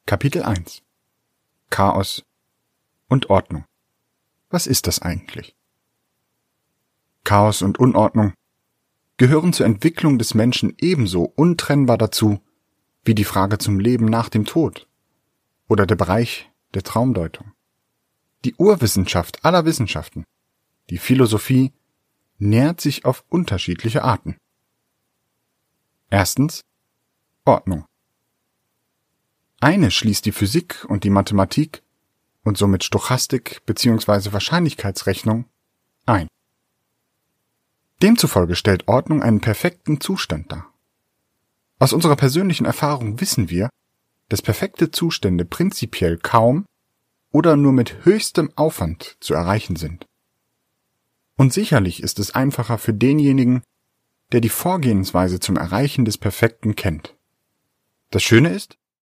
Kapitel 1 Chaos und Ordnung. Was ist das eigentlich? Chaos und Unordnung gehören zur Entwicklung des Menschen ebenso untrennbar dazu wie die Frage zum Leben nach dem Tod oder der Bereich der Traumdeutung. Die Urwissenschaft aller Wissenschaften, die Philosophie, nährt sich auf unterschiedliche Arten. Erstens Ordnung. Eine schließt die Physik und die Mathematik und somit Stochastik bzw. Wahrscheinlichkeitsrechnung ein. Demzufolge stellt Ordnung einen perfekten Zustand dar. Aus unserer persönlichen Erfahrung wissen wir, dass perfekte Zustände prinzipiell kaum oder nur mit höchstem Aufwand zu erreichen sind. Und sicherlich ist es einfacher für denjenigen, der die Vorgehensweise zum Erreichen des Perfekten kennt. Das Schöne ist,